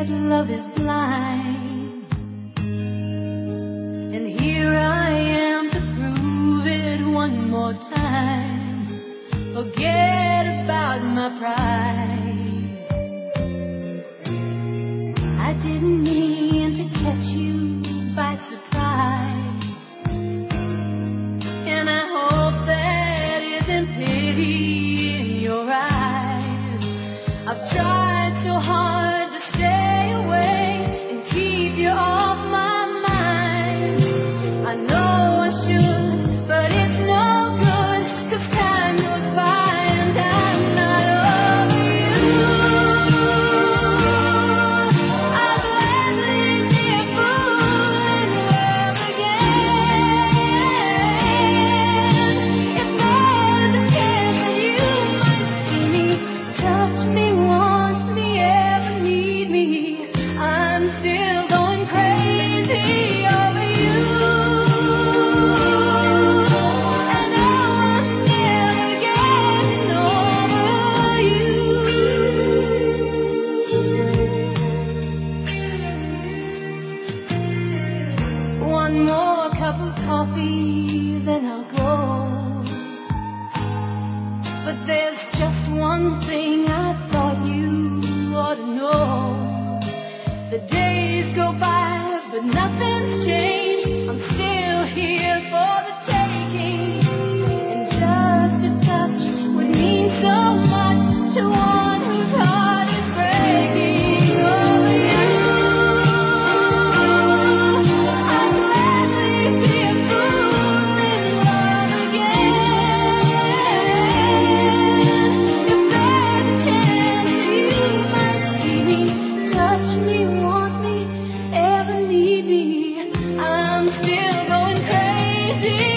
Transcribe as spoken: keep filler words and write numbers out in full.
that love is blind, and here I am to prove it one more time. Forget about my pride. I didn't mean to catch you by surprise, and I hope that isn't pity in your eyes. I've tried so hard to stay away and keep you off my mind. I know I should, but it's no good, 'cause time goes by and I'm not over you. I'd gladly be a fool and love again. If there's a chance that you might see me, touch me, want me, ever need me, I'm still going crazy over you. And no one's never getting over you. One more cup of coffee, then I'll go. But there's just one thing I thought you ought to know. The days go by, but nothing's changed. I'm still here for the taking, and just a touch would mean so much to one whose heart is breaking over you. I'd gladly be a fool in love again. If there's a chance that you might see me, touch me, want me, ever need me, I'm still going crazy